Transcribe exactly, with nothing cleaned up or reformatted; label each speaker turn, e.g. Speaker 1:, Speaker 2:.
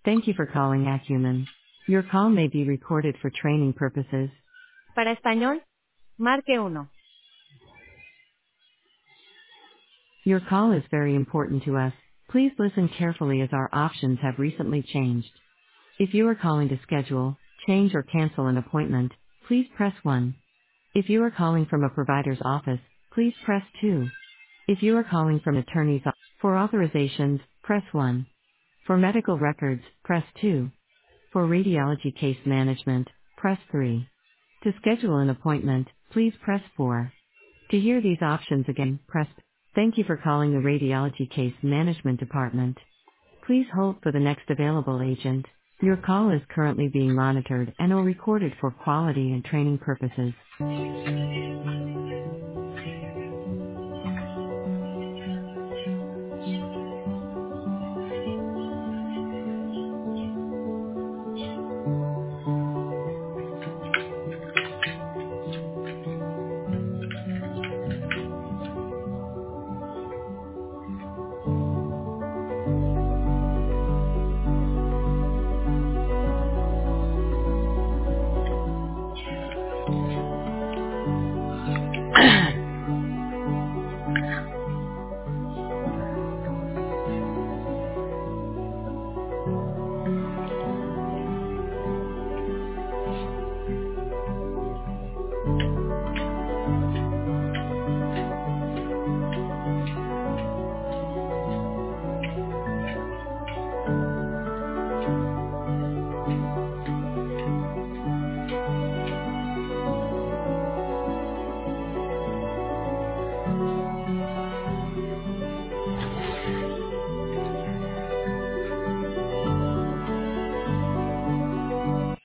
Speaker 1: Thank you for calling Acumen. Your call may be recorded for training purposes.
Speaker 2: Para español, marque uno.
Speaker 1: Your call is very important to us. Please listen carefully as our options have recently changed. If you are calling to schedule, change or cancel an appointment, please press one. If you are calling from a provider's office, please press two. If you are calling from attorney's office for authorizations, press one. For medical records, press two. For radiology case management, press three. To schedule an appointment, please press four. To hear these options again, press. Thank you for calling the Radiology Case Management Department. Please hold for the next available agent. Your call is currently being monitored and or recorded for quality and training purposes.